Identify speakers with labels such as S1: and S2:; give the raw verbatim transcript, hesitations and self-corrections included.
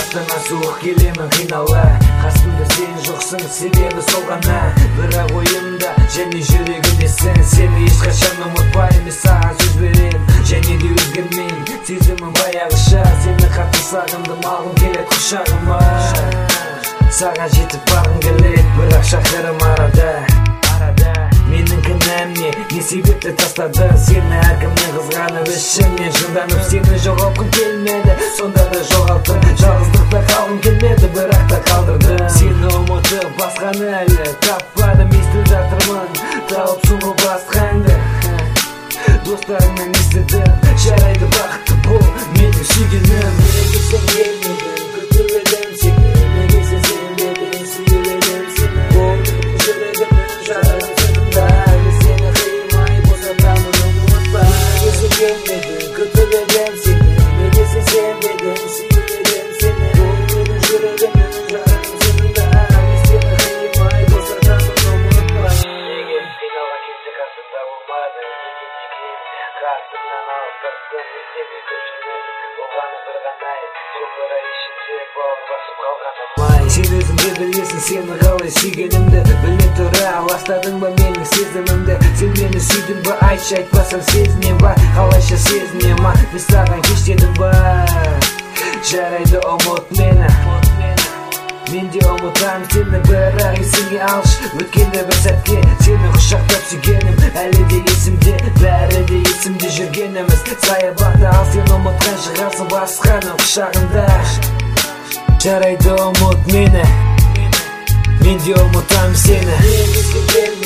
S1: Артынан суық келемін қинала, қасымда сен жоқсың, себебі сол ғана. Бірақ ойымда және жүрегімдесің, сені ешқашан ұмытпаймын, саған сөз берем, және де өзгермеймін. Сезімім баяғыша, сені қатты сағындым, алғым келеді құшағыма. Саған жетіп барғым келеді, бірақ шақырым арада. Менің кінәм не, не себепті тастадың сені әркімнен қызғанып ішімнен жынданып, сені жоғалтқым келмеді, сонда да жоғалттым. Жалғыздықта қалғым келмеді, бірақ та қалдырдым. Сені ұмытып басқаны әлі таппадым, естіп жатырмын, тауып соңғы басқаңды. Достарыңнан естідім, жарайды бақытты бол, менің сүйгенім. Неге сен келмедің, күтіп едім сені, неге сен сенбедің, сүйіп едім сені. Ол менің жүрегімнің жарығын сыртында, әлі сені қимай босатамын, ұмытпа. Неге сен келмедің, күтіп едім сені, неге сен сенбедің, сүйіп едім сені. Ол менің жүрегімнің жарығын сыртында, әлі сені қимай босатамын, ұмытпа. Неге қиналған кезде қасымда болмадың, қасымнан алып тастың, сені көшірмедім, болғаны бір ғана еді, сол бір ай ішінде бауыр басып қалғаным ай. Сен өзің де білесің, сені қалай сүйгенімді, біле тұра ластадың ба менің сезімімді. Сен мені сүйдің ба, айтшы, айтпасам сезінем ба, қалайша сезінем ма, мен саған кештедім ба. Жарайды ұмыт мені, мен де ұмытамын сені, бірақ есіңе алшы өткенде бір сәтке. Сені құшақтап сүйгенім әлі де есімде, бәрі де есімде жүргеніміз саябақта. Ал сен ұмытқан шығарсың басқаның құшағында. Жарайды ұмыт мені, мен де ұмытамын сені.